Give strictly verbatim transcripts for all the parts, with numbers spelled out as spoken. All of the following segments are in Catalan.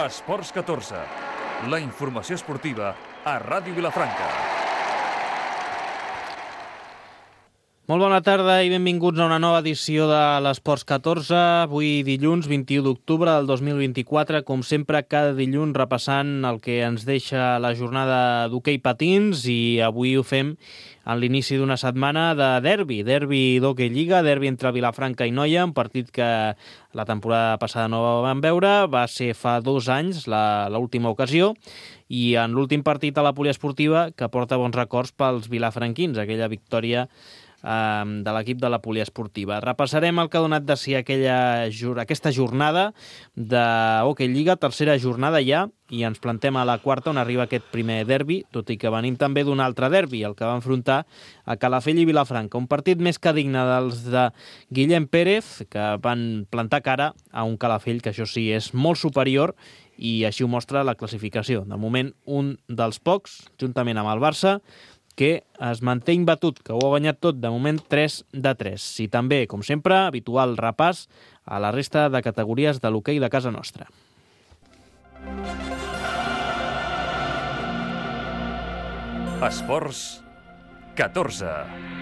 Esports catorze, la informació esportiva a Ràdio Vilafranca. Molt bona tarda i benvinguts a una nova edició de l'Esports catorze. Avui dilluns vint-i-u d'octubre del dos mil vint-i-quatre, com sempre cada dilluns repassant el que ens deixa la jornada d'hoquei patins, i avui ho fem en l'inici d'una setmana de derbi, derbi d'hoquei lliga, derbi entre Vilafranca i Noia, un partit que la temporada passada no vam veure, va ser fa dos anys l'última ocasió, i en l'últim partit a la poliesportiva que porta bons records pels vilafranquins, aquella victòria de l'equip de la poliesportiva. Repassarem el que ha donat de si aquella, aquesta jornada d'hoquei lliga, tercera jornada ja, i ens plantem a la quarta on arriba aquest primer derbi, tot i que venim també d'un altre derbi, el que va enfrontar a Calafell i Vilafranca, un partit més que digne dels de Guillem Pérez, que van plantar cara a un Calafell que això sí és molt superior, i així ho mostra la classificació. De moment, un dels pocs, juntament amb el Barça, que es manté imbatut, que ho ha guanyat tot, de moment tres de tres. I també, com sempre, habitual repàs a la resta de categories de l'hoquei de casa nostra. Esports catorze.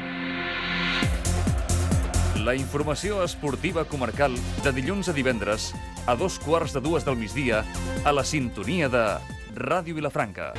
La informació esportiva comarcal de dilluns a divendres a dos quarts de dues del migdia a la sintonia de Ràdio Vilafranca.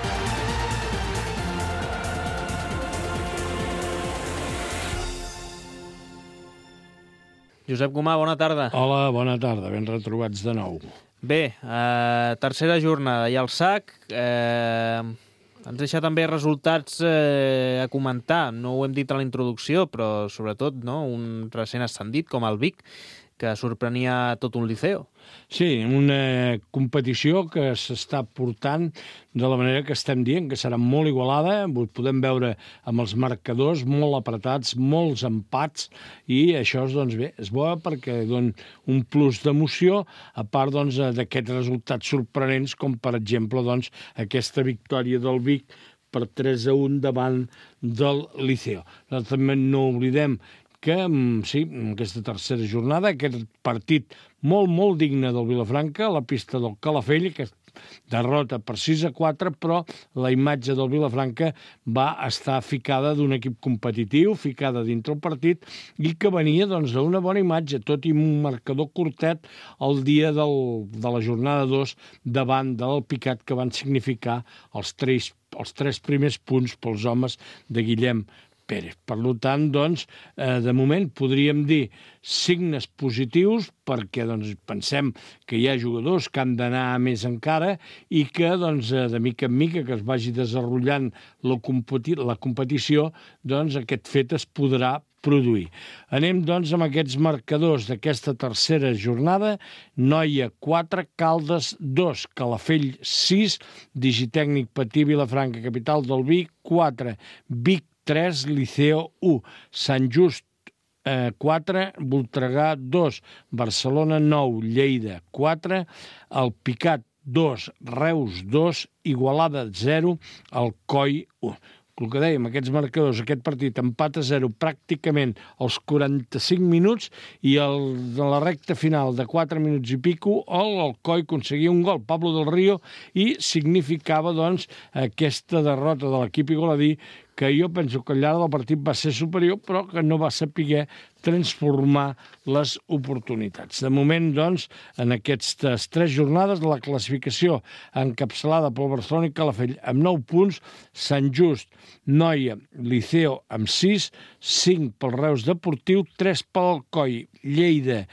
Josep Gomà, bona tarda. Hola, bona tarda, ben retrobats de nou. Bé, eh, tercera jornada i el S A C eh, ens deixa també resultats eh, a comentar. No ho hem dit a la introducció, però sobretot no, un recent ascendit com el Vic, que sorprenia tot un liceu. Sí, una competició que s'està portant de la manera que estem dient, que serà molt igualada, ho podem veure amb els marcadors molt apretats, molts empats, i això doncs, bé, és bo perquè dona un plus d'emoció, a part doncs, d'aquests resultats sorprenents, com per exemple doncs, aquesta victòria del Vic per tres a un davant del Liceo. Nosaltres també no oblidem que, sí, aquesta tercera jornada, aquest partit molt, molt digne del Vilafranca, a la pista del Calafell, aquesta derrota per sis a quatre, però la imatge del Vilafranca va estar ficada d'un equip competitiu, ficada dintre el partit, i que venia doncs, d'una bona imatge, tot i un marcador curtet el dia del, de la jornada dos davant del Picat, que van significar els tres, els tres primers punts pels homes de Guillem Pérez. Per tant, doncs, eh, de moment podríem dir signes positius perquè doncs, pensem que hi ha jugadors que han d'anar a més encara i que doncs, de mica en mica que es vagi desenvolupant la, competi la competició, doncs, aquest fet es podrà produir. Anem doncs amb aquests marcadors d'aquesta tercera jornada. Noia quatre, Caldes dos, Calafell sis, Digitècnic Patí Vilafranca, capital del Vic quatre, Vic tres, Liceo u, Sant Just eh, quatre, Voltregà dos, Barcelona nou, Lleida quatre, el Picat dos, Reus dos, Igualada zero, Alcoi u. El que dèiem, aquests marcadors, aquest partit empat a zero pràcticament als quaranta-cinc minuts, i el, de la recta final de quatre minuts i pico el Alcoi aconseguia un gol, Pablo del Río, i significava doncs aquesta derrota de l'equip igualadí, que jo penso que al llarg del partit va ser superior, però que no va saber transformar les oportunitats. De moment, doncs, en aquestes tres jornades, la classificació encapçalada pel Barcelona i Calafell amb nou punts, Sant Just, Noia, Liceo amb sis, cinc pel Reus Deportiu, tres pel Alcoi, Lleida,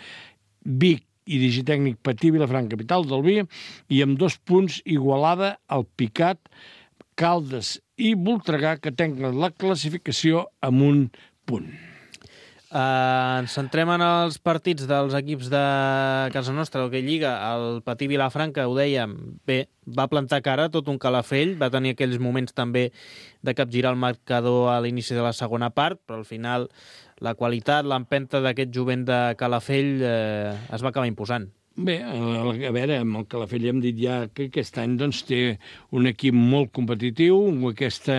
Vic i Digitècnic Patí Vilafranca, capital del Vi, i amb dos punts Igualada, el Picat, Caldes i Voltregà, que tenen la classificació amb un punt. Uh, ens centrem en els partits dels equips de casa nostra, l'hoquei lliga. El Patí Vilafranca, ho dèiem, bé, va plantar cara tot un Calafell, va tenir aquells moments també de capgirar el marcador a l'inici de la segona part, però al final la qualitat, l'empenta d'aquest jovent de Calafell eh, es va acabar imposant. Bé, a veure, amb el Calafell hem dit ja que aquest any doncs, té un equip molt competitiu, aquesta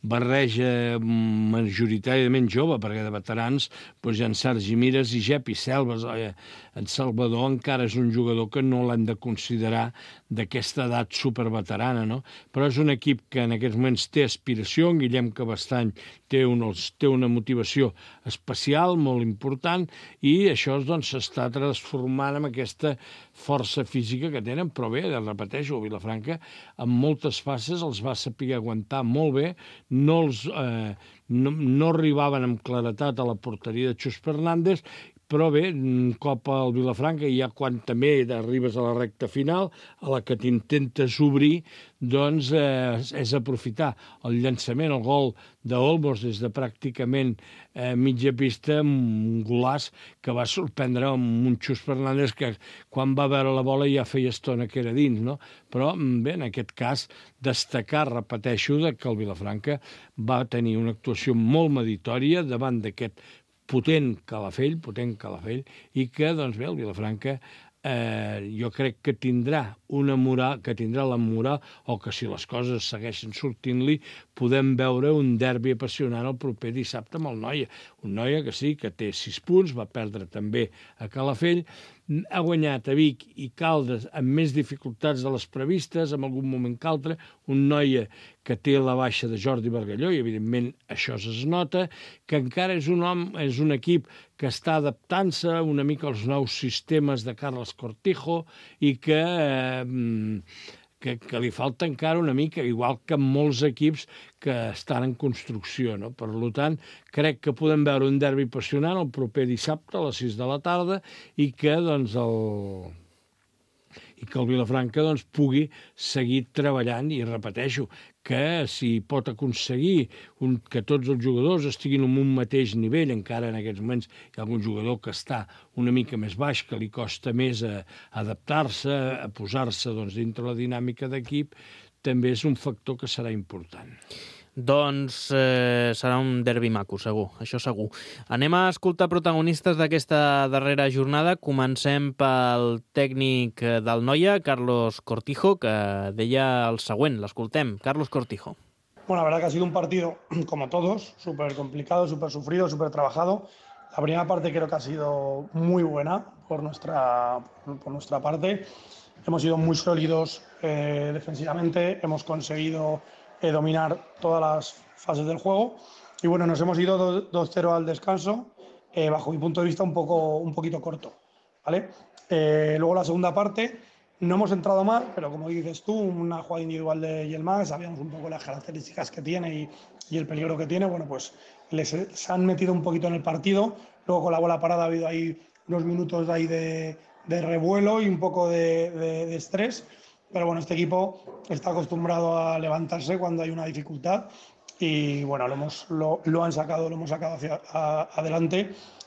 barreja majoritàriament jove, perquè de veterans doncs hi ha en Sergi Mires i Jepi Selves. En Salvador encara és un jugador que no l'hem de considerar d'aquesta edat superveterana, no? Però és un equip que en aquests moments té aspiració. En Guillem Cabestany té, un, té una motivació especial, molt important, i això doncs, s'està transformant en aquesta força física que tenen, però bé, repeteixo, Vilafranca en moltes fases els va saber aguantar molt bé, no, els, eh, no, no arribaven amb claretat a la porteria de Xus Fernández, però bé, un cop al Vilafranca, ja quan també arribes a la recta final, a la que t'intentes obrir, doncs eh, és aprofitar el llançament, el gol d'Olmos des de pràcticament eh, mitja pista, un golaç que va sorprendre amb un Xus Fernández que quan va veure la bola ja feia estona que era dins, no? Però bé, en aquest cas, destacar, repeteixo, que el Vilafranca va tenir una actuació molt meditòria davant d'aquest potent Calafell, potent Calafell, i que, doncs bé, el Vilafranca eh, jo crec que tindrà una moral, que tindrà la moral, o que si les coses segueixen sortint-li, podem veure un derbi apassionant el proper dissabte amb el Noia. Un Noia que sí, que té sis punts, va perdre també a Calafell, ha guanyat a Vic i Caldes amb més dificultats de les previstes, en algun moment que altre, un Noia que té la baixa de Jordi Bargalló, i evidentment això es nota, que encara és un, home, és un equip que està adaptant-se una mica als nous sistemes de Carles Cortijo i que... Eh, Que, que li falta encara una mica, igual que molts equips que estan en construcció, no? Per tant, crec que podem veure un derbi apassionant el proper dissabte a les sis de la tarda i que, doncs, el... i que el Vilafranca doncs, pugui seguir treballant, i repeteixo, que si pot aconseguir un, que tots els jugadors estiguin en un mateix nivell, encara en aquests moments hi ha algun jugador que està una mica més baix, que li costa més a, a adaptar-se, a posar-se doncs, dintre la dinàmica d'equip, també és un factor que serà important. Doncs eh, serà un derbi maco, segur, això segur. Anem a escoltar protagonistes d'aquesta darrera jornada. Comencem pel tècnic del Noia, Carlos Cortijo, que deia el següent. L'escoltem. Carlos Cortijo. Bueno, la verdad que ha sido un partido, como todos, súper complicado, súper sufrido, súper trabajado. La primera parte creo que ha sido muy buena por nuestra, por nuestra parte. Hemos sido muy sólidos eh, defensivamente, hemos conseguido Eh, dominar todas las fases del juego y bueno, nos hemos ido dos cero al descanso, eh, bajo mi punto de vista un, poco, un poquito corto, ¿vale? Eh, luego la segunda parte no hemos entrado mal, pero como dices tú, una jugada individual de Yelma, sabíamos un poco las características que tiene y, y el peligro que tiene, bueno, pues les, les han metido un poquito en el partido. Luego con la bola parada ha habido ahí unos minutos de, ahí de, de revuelo y un poco de, de, de estrés. Pero bueno, este equipo está acostumbrado a levantarse cuando hay una dificultad y bueno, lo, hemos, lo, lo han sacado, lo hemos sacado hacia a, adelante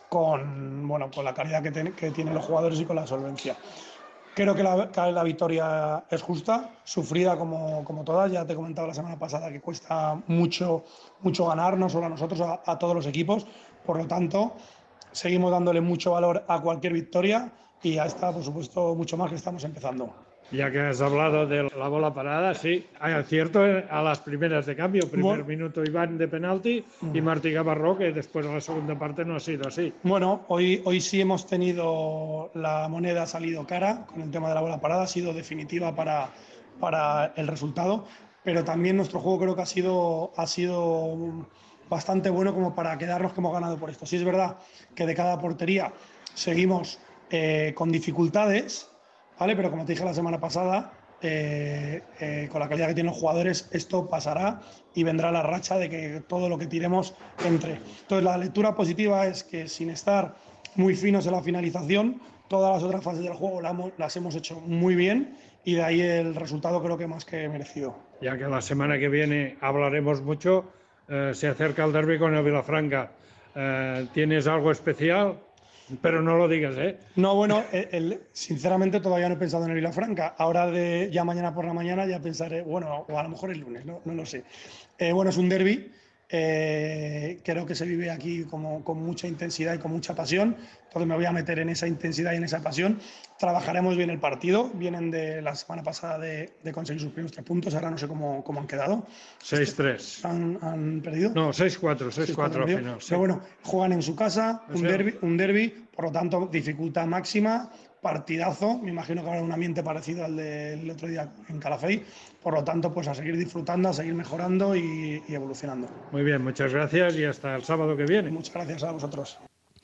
con, bueno, con la calidad que, ten, que tienen los jugadores y con la solvencia. Creo que la, que la victoria es justa, sufrida como, como todas. Ya te he comentado la semana pasada que cuesta mucho, mucho ganar, no solo a nosotros, a, a todos los equipos. Por lo tanto, seguimos dándole mucho valor a cualquier victoria y a esta, por supuesto, mucho más que estamos empezando. Ya que has hablado de la bola parada, sí, hay acierto a las primeras de cambio. Primer bueno, minuto Iván de penalti y Martí Gavarró, que después en la segunda parte no ha sido así. Bueno, hoy, hoy sí hemos tenido, la moneda ha salido cara con el tema de la bola parada, ha sido definitiva para, para el resultado, pero también nuestro juego creo que ha sido, ha sido bastante bueno como para quedarnos que hemos ganado por esto. Sí es verdad que de cada portería seguimos eh, con dificultades, ¿vale? Pero como te dije la semana pasada, eh, eh, con la calidad que tienen los jugadores, esto pasará y vendrá la racha de que todo lo que tiremos entre. Entonces la lectura positiva es que sin estar muy finos en la finalización, todas las otras fases del juego las, las hemos hecho muy bien y de ahí el resultado creo que más que merecido. Ya que la semana que viene hablaremos mucho, eh, se acerca el derbi con el Vilafranca. Eh, ¿Tienes algo especial? Pero no lo digas, ¿eh? No, bueno, el, el, sinceramente todavía no he pensado en el Vilafranca. Ahora de ya mañana por la mañana ya pensaré, bueno, o a lo mejor el lunes, no, no lo sé. Eh, bueno, es un derbi, eh, creo que se vive aquí como, con mucha intensidad y con mucha pasión. entonces me voy a meter en esa intensidad y en esa pasión. Trabajaremos bien el partido, vienen de la semana pasada de, de conseguir sus primeros tres puntos, ahora no sé cómo, cómo han quedado. seis tres. ¿Han, han perdido? No, seis cuatro, seis cuatro al final. Sí. Pero bueno, juegan en su casa, un derbi, un derbi, por lo tanto, dificultad máxima, partidazo. Me imagino que habrá un ambiente parecido al del otro día en Calafell. Por lo tanto, pues a seguir disfrutando, a seguir mejorando y, y evolucionando. Muy bien, muchas gracias y hasta el sábado que viene. Muchas gracias a vosotros.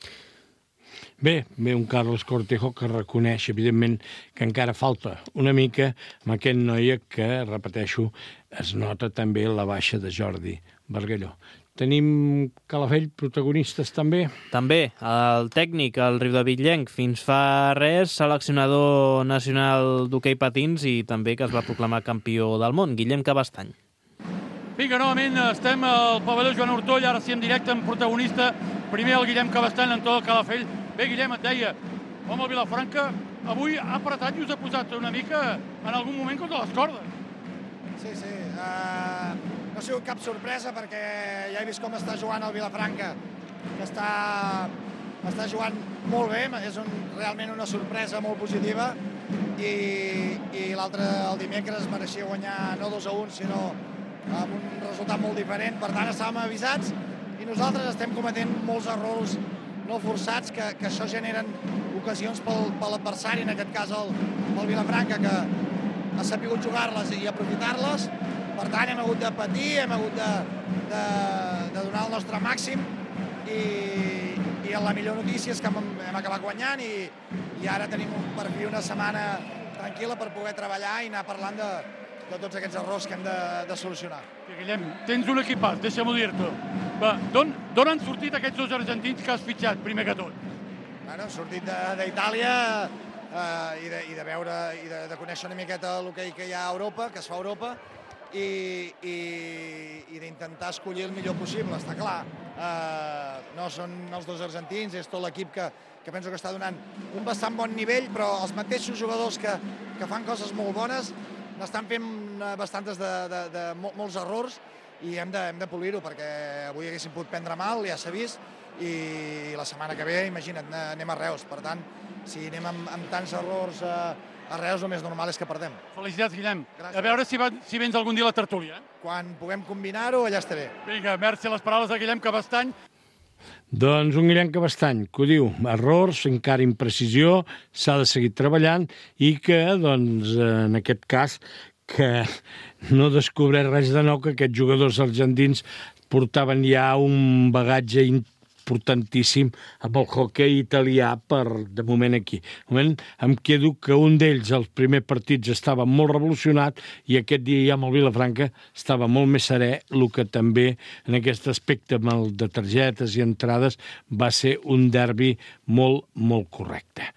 Bé, ve un Carlos Cortejo que reconeix, evidentment, que encara falta una mica amb aquest noia que, repeteixo, es nota també la baixa de Jordi Bargalló. Tenim Calafell, protagonistes també? També, el tècnic, el riudebitllenc, fins fa res, seleccionador nacional d'hoquei patins i també que es va proclamar campió del món, Guillem Cabestany. Vinga, novament estem al pavelló Joan Ortoll, ara sí en directe amb protagonista, primer el Guillem Cabestany en tot el Calafell. Bé, Guillem, et deia, home, el Vilafranca avui ha apretat i us ha posat una mica en algun moment contra les cordes. Sí, sí. Uh, no ha sigut cap sorpresa perquè ja he vist com està jugant el Vilafranca, que està, està jugant molt bé, és un, realment una sorpresa molt positiva i, i l'altre, el dimecres, mereixia guanyar no dos a un, sinó amb un resultat molt diferent. Per tant, estàvem avisats i nosaltres estem cometent molts errors no forçats, que, que això generen ocasions pel, per l'adversari, en aquest cas el, el Vilafranca, que ha sapigut jugar-les i aprofitar-les. Per tant, hem hagut de patir, hem hagut de, de, de donar el nostre màxim i, i la millor notícia és que hem, hem acabat guanyant i, i ara tenim un, per fi una setmana tranquil·la per poder treballar i anar parlant de, de tots aquests errors que hem de, de solucionar. Guillem, tens un equipàs, deixa'm-ho dir-te. D'on han sortit aquests dos argentins que has fitxat, primer que tot? Bueno, han sortit d'Itàlia eh, i, de, i de veure i de, de conèixer una miqueta el que, que hi ha a Europa, que es fa a Europa, i, i, i d'intentar escollir el millor possible, està clar. Eh, no són els dos argentins, és tot l'equip que, que penso que està donant un bastant bon nivell, però els mateixos jugadors que, que fan coses molt bones n'estan fent bastantes de, de, de, de molts errors i hem de, hem de polir-ho, perquè avui haguéssim pogut prendre mal, ja s'ha vist, i la setmana que ve, imagina't, anem a Reus. Per tant, si anem amb, amb tants errors a, a Reus, el més normal és que perdem. Felicitats, Guillem. Gràcies. A veure si, va, si vens algun dia a la tertúlia. Eh? Quan puguem combinar-ho, allà estaré. Vinga, merci a les paraules de Guillem Cabestany. Doncs un Guillem Cabestany, que ho diu, errors, encara imprecisió, s'ha de seguir treballant i que, doncs, en aquest cas, que no descobreix res de nou, que aquests jugadors argentins portaven ja un bagatge importantíssim amb el hoquei italià per, de moment, aquí. De moment em quedo que un d'ells, els primers partits, estava molt revolucionat i aquest dia ja amb el Vilafranca estava molt més serè, el que també en aquest aspecte amb el de targetes i entrades va ser un derbi molt, molt correcte.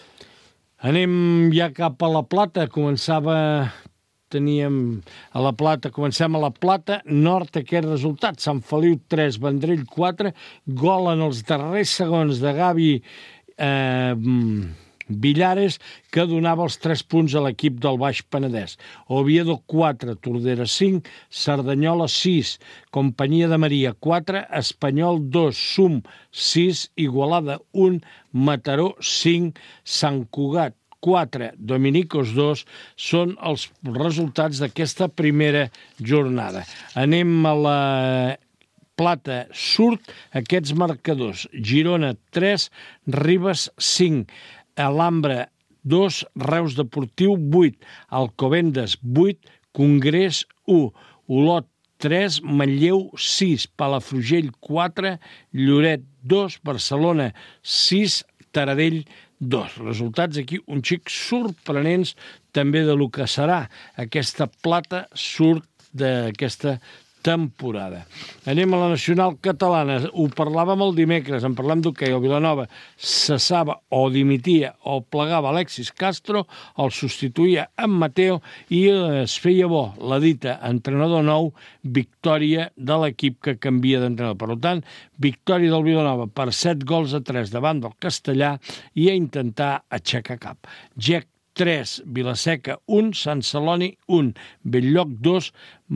Anem ja cap a la Plata, començava... Teníem a la Plata, comencem a la Plata Nord, aquest resultat, Sant Feliu tres, Vendrell quatre, gol en els darrers segons de Gavi eh, Villares, que donava els tres punts a l'equip del Baix Penedès. Oviedo quatre, Tordera cinc, Cerdanyola sis, Companyia de Maria quatre, Espanyol dos, Sum sis, Igualada un, Mataró cinc, Sant Cugat quatre, Dominicos dos, són els resultats d'aquesta primera jornada. Anem a la Plata Sud, aquests marcadors. Girona tres, Ribes cinc, Alhambra dos, Reus Deportiu vuit, Alcobendas vuit, Congrés u, Olot tres, Manlleu sis, Palafrugell quatre, Lloret dos, Barcelona sis, Taradell dos. Resultats aquí un xic sorprenents també de lo que serà aquesta Plata Sud d'aquesta temporada. Anem a la nacional catalana. Ho parlàvem el dimecres, en parlem d'hoquei. El Vilanova cessava o dimitia o plegava Alexis Castro, el substituïa en Mateo i es feia bo la dita entrenador nou, victòria de l'equip que canvia d'entrenador. Per tant, victòria del Vilanova per set gols a tres davant del Castellà i a intentar aixecar cap. Jack tres, Vilaseca, un, Sant Celoni, un, Bell-lloc, dos,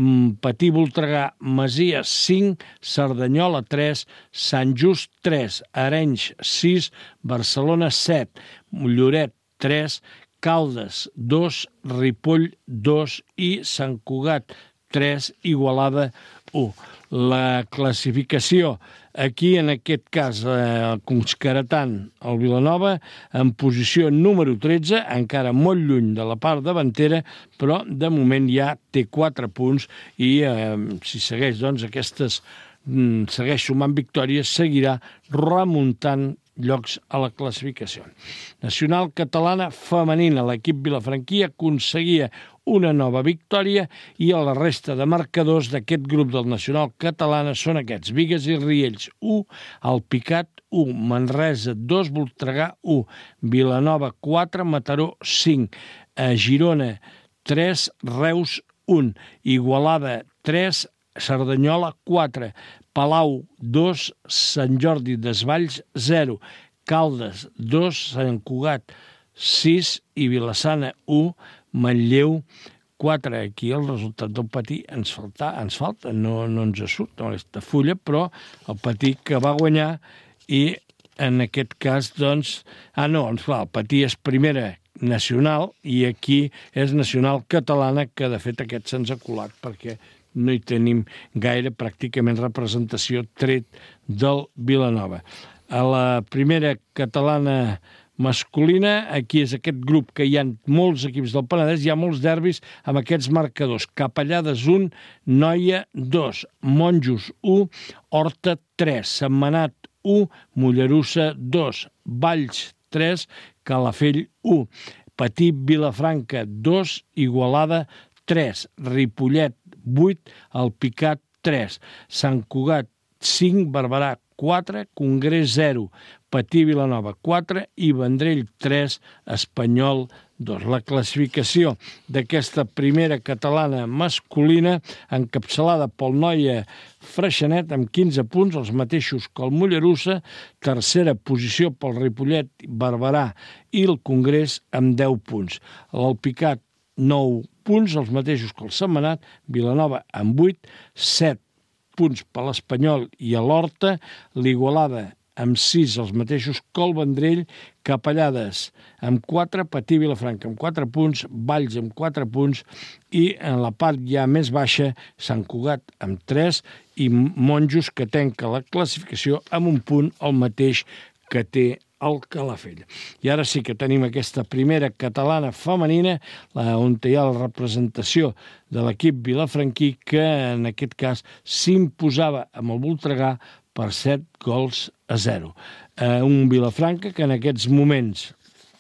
Patí, Voltregà, Masia, cinc, Cerdanyola, tres, Sant Just, tres, Arenys, sis, Barcelona, set, Lloret, tres, Caldes, dos, Ripoll, dos i Sant Cugat, tres, Igualada, u. La classificació, aquí en aquest cas, eh, concaretant el Vilanova, en posició número tretze, encara molt lluny de la part davantera, però de moment ja té quatre punts i eh, si segueix doncs aquestes, mm, segueix sumant victòries, seguirà remuntant llocs a la classificació. Nacional catalana femenina, l'equip vilafranquí aconseguia una nova victòria i a la resta de marcadors d'aquest grup del Nacional catalana són aquests: Bigues i Riells, u, Alpicat, u, Manresa, dos, Voltregà, u, Vilanova, quatre, Mataró, cinc, Girona, tres, Reus, un, Igualada, tres, Cerdanyola, quatre, Palau, dos, Sant Jordi Desvalls, zero, Caldes, dos, Sant Cugat, sis i Vilassana, u, Manlleu, quatre. Aquí el resultat del Patí ens falta, ens falta, no, no ens surt, no aquesta fulla, però el Patí que va guanyar i en aquest cas, doncs... Ah, no, clar, el Patí és primera nacional i aquí és nacional catalana, que de fet aquest se'ns ha colat perquè no hi tenim gaire pràcticament representació tret del Vilanova. A la primera catalana masculina, aquí és aquest grup que hi ha molts equips del Penedès, hi ha molts derbis amb aquests marcadors: Capellades, un, Noia, dos, Monjos, u, Horta, tres, Sentmenat, u, Mollerussa, dos, Valls, tres, Calafell, u, Patí, Vilafranca, dos, Igualada, tres, Ripollet, vuit, Alpicat, tres, Sant Cugat, cinc, Barberà, quatre, Congrés, zero, Patí, Vilanova, quatre i Vendrell, tres, Espanyol, dos. La classificació d'aquesta primera catalana masculina, encapçalada pel Noia Freixenet amb quinze punts, els mateixos que el Mollerussa, tercera posició pel Ripollet, Barberà i el Congrés amb deu punts. L'Alpicat, nou punts, els mateixos que el Sentmenat, Vilanova amb vuit, set punts per l'Espanyol i a l'Horta, l'Igualada amb sis, els mateixos que el Vendrell, Capellades amb quatre, Patí, Vilafranca amb quatre punts, Valls amb quatre punts i en la part ja més baixa, Sant Cugat amb tres i Monjos, que tanca la classificació amb un punt, el mateix que té el Calafell. I ara sí que tenim aquesta primera catalana femenina, on hi ha la representació de l'equip vilafranquí, que en aquest cas s'imposava amb el Voltregà per set gols a zero. Eh, un Vilafranca que en aquests moments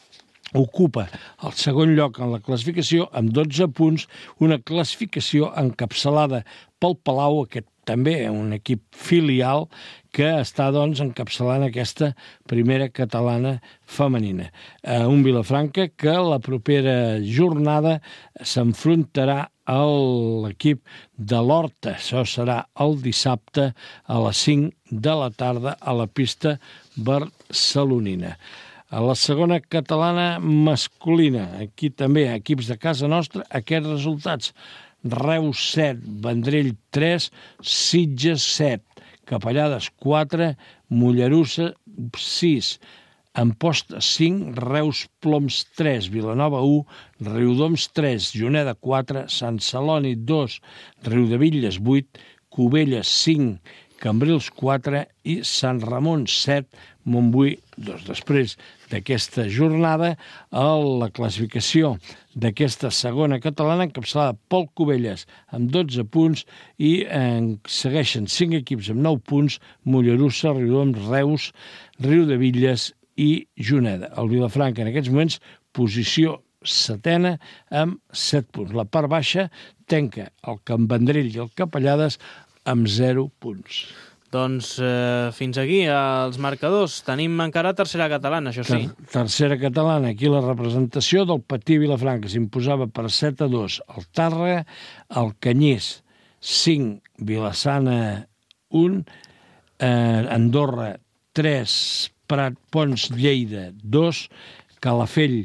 ocupa el segon lloc en la classificació amb dotze punts, una classificació encapçalada pel Palau, aquest també un equip filial que està doncs encapçalant aquesta primera catalana femenina. Eh, un Vilafranca que la propera jornada s'enfrontarà a l'equip de l'Horta. Això serà el dissabte a les cinc de la tarda a la pista barcelonina. A la segona catalana masculina, aquí també equips de casa nostra, aquests resultats: Reus set, Vendrell tres, Sitges set, Capellades quatre, Mollerussa sis, Amposta cinc, Reus Ploms tres, Vilanova u, Riudoms tres, Juneda quatre, Sant Celoni dos, Riudebitlles vuit, Cubelles cinc, Cambrils quatre i Sant Ramon set, Montbui dos. Després d'aquesta jornada, a la classificació d'aquesta segona catalana, encapçalada pel Cubelles amb dotze punts i en segueixen cinc equips amb nou punts: Mollerussa, Riudoms, Reus, Riudebitlles i Juneda. El Vilafranca en aquests moments posició setena amb set punts. La part baixa tanca el Can Vendrell i el Capellades amb zero punts. Doncs eh, fins aquí els marcadors. Tenim encara tercera catalana, això sí. Ter tercera catalana. Aquí la representació del Patí Vilafranca s'imposava per set a dos. El Tàrrega, el Canyís cinc, Vilassana un, eh, Andorra tres, Prat Pons Lleida dos, Calafell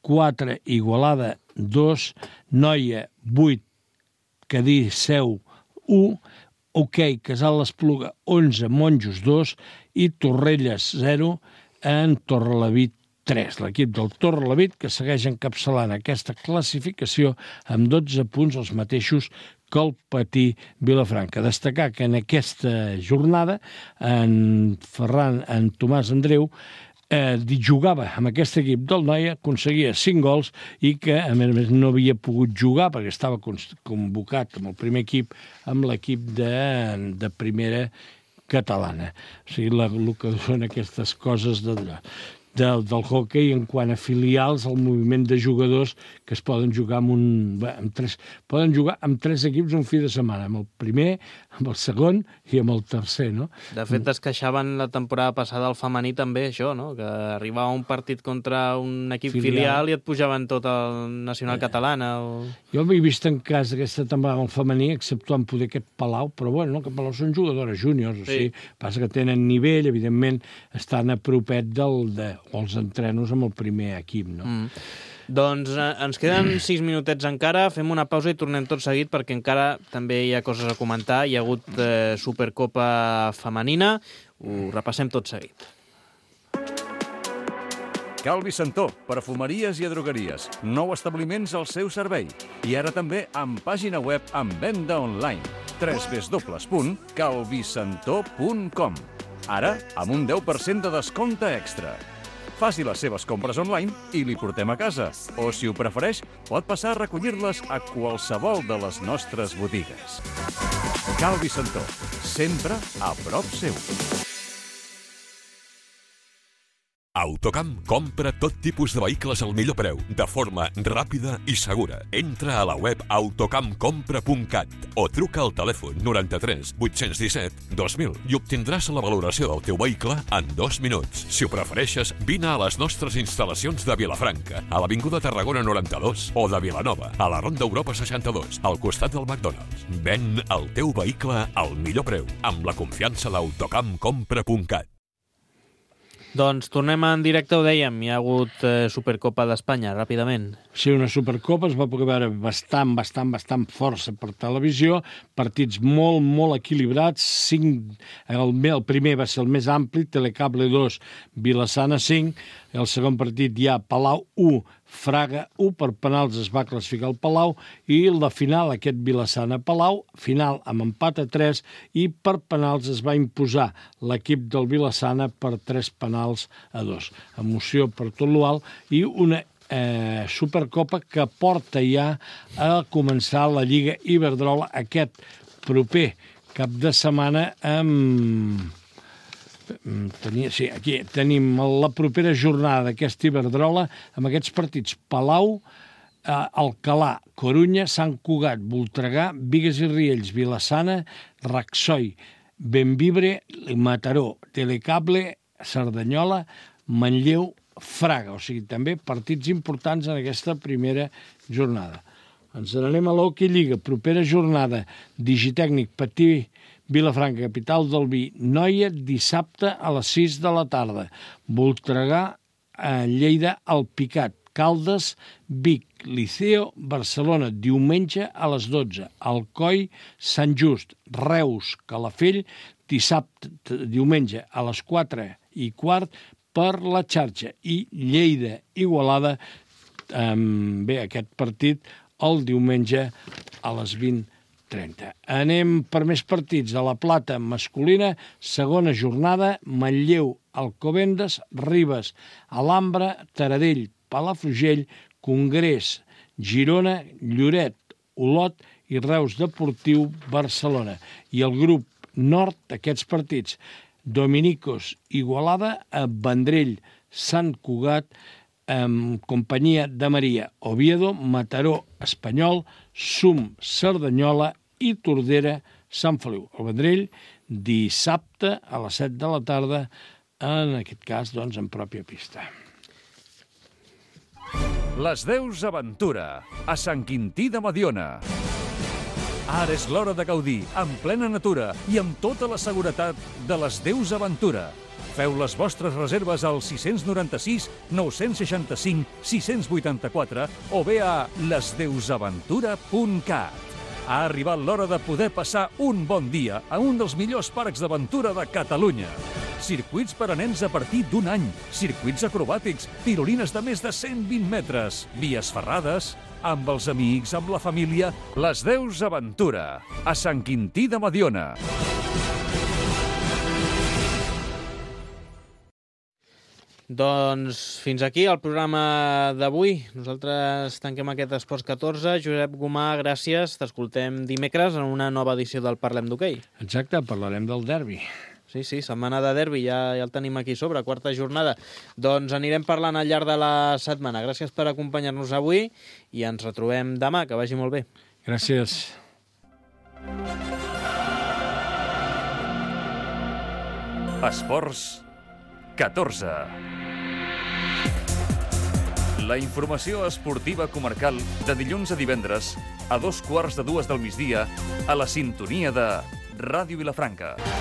quatre, Igualada, dos, Noia, vuit, Cadí, Seu, u, Hoquei, Casal l'Espluga, onze, Monjos, dos, i Torrelles, zero, en Torrelavit, tres. L'equip del Torrelavit que segueix encapçalant aquesta classificació amb dotze punts, els mateixos que el Patí Vilafranca. Destacar que en aquesta jornada en Ferran, en Tomàs Andreu, eh, jugava amb aquest equip del Noia, aconseguia cinc gols i que, a més a més, no havia pogut jugar perquè estava convocat amb el primer equip, amb l'equip de, de primera catalana. O sigui, la, el que són aquestes coses de, del, del hoquei en quant a filials, el moviment de jugadors que es poden jugar amb un... Amb tres, poden jugar amb tres equips un fi de setmana, amb el primer, amb el segon i amb el tercer, no? De fet, es queixaven la temporada passada al femení també, això, no? Que arribava un partit contra un equip filial, filial i et pujaven tot el nacional eh. catalana. O... Jo he vist en cas d'aquesta temporada amb el femení, exceptuant poder aquest Palau, però bueno, no, que Palau són jugadores júniors, sí. O sigui, passa que tenen nivell, evidentment estan a propet del, de, o els entrenos amb el primer equip, no? Mm. Doncs eh, ens queden sis minutets encara, fem una pausa i tornem tot seguit perquè encara també hi ha coses a comentar. Hi ha hagut eh, Supercopa femenina, ho repassem tot seguit. Calvi Santó, perfumeries i drogueries. Nou establiments al seu servei. I ara també amb pàgina web amb venda online. w w w punt calvisantó punt com. Ara amb un deu per cent de descompte extra. Faci les seves compres online i li portem a casa. O, si ho prefereix, pot passar a recollir-les a qualsevol de les nostres botigues. Calvi Santó, sempre a prop seu. Autocamp compra tot tipus de vehicles al millor preu, de forma ràpida i segura. Entra a la web autocamp compra punt cat o truca al telèfon noranta-tres vuit-cents disset dos mil i obtindràs la valoració del teu vehicle en dos minuts. Si ho prefereixes, vine a les nostres instal·lacions de Vilafranca, a l'Avinguda Tarragona noranta-dos o de Vilanova, a la Ronda Europa seixanta-dos, al costat del McDonald's. Ven el teu vehicle al millor preu, amb la confiança d'autocamp compra punt cat. Doncs tornem en directe, ho dèiem, hi ha hagut eh, Supercopa d'Espanya, ràpidament. Sí, una Supercopa, es va poder veure bastant, bastant, bastant força per televisió, partits molt, molt equilibrats, cinc, el, el primer va ser el més ampli, Telecable dos, Vilassana cinc, el segon partit hi ha Palau u, Fraga u, per penals es va classificar el Palau, i la final, aquest Vilassana-Palau, final amb empat a tres, i per penals es va imposar l'equip del Vilassana per tres penals a dos. Emoció per tot l'alt, i una eh, Supercopa que porta ja a començar la Lliga Iberdrola aquest proper cap de setmana amb... Tenia, sí, aquí tenim la propera jornada d'aquesta Iberdrola amb aquests partits: Palau, eh, Alcalà, Corunya, Sant Cugat, Voltregà, Bigues i Riells, Vilassana, Raxoi, Benvibre, Mataró, Telecable, Cerdanyola, Manlleu, Fraga. O sigui, també partits importants en aquesta primera jornada. Ens n'anem a l'Hockey Lliga, propera jornada, Digitècnic, Patí, Vilafranca, capital del vi, Noia, dissabte a les sis de la tarda. Voltregà, Lleida, Alpicat, Caldes, Vic, Liceo, Barcelona, diumenge a les dotze. Alcoi, Sant Just, Reus, Calafell, dissabte, diumenge a les quatre i quart per la xarxa. I Lleida, Igualada, eh, bé, aquest partit el diumenge a les vint trenta. Anem per més partits. A la Plata masculina, segona jornada, Manlleu, Alcobendas, Ribes, Alhambra, Taradell, Palafrugell, Congrés, Girona, Lloret, Olot i Reus Deportiu, Barcelona. I el grup nord d'aquests partits, Dominicos, Igualada, Vendrell, Sant Cugat, amb companyia de Maria, Oviedo, Mataró, Espanyol, Sum, Cerdanyola i Tordera, Sant Feliu. El Vendrell, dissabte a les set de la tarda, en aquest cas, doncs, en pròpia pista. Les Deus Aventura, a Sant Quintí de Mediona. Ara és l'hora de gaudir, en plena natura i amb tota la seguretat de les Deus Aventura. Feu les vostres reserves al sis nou sis, nou sis cinc, sis vuit quatre o bé a les deus aventura punt cat. Ha arribat l'hora de poder passar un bon dia a un dels millors parcs d'aventura de Catalunya. Circuits per a nens a partir d'un any, circuits acrobàtics, tirolines de més de cent vint metres, vies ferrades, amb els amics, amb la família, les Deus Aventura, a Sant Quintí de Mediona. Doncs fins aquí el programa d'avui. Nosaltres tanquem aquest Esports catorze. Josep Gomà, gràcies. T'escoltem dimecres en una nova edició del Parlem d'Hoquei. Exacte, parlarem del derbi. Sí, sí, setmana de derbi, ja, ja el tenim aquí sobre, quarta jornada. Doncs anirem parlant al llarg de la setmana. Gràcies per acompanyar-nos avui i ens retrobem demà. Que vagi molt bé. Gràcies. Esports catorze. La informació esportiva comarcal de dilluns a divendres a dos quarts de dues del migdia a la sintonia de Ràdio Vilafranca.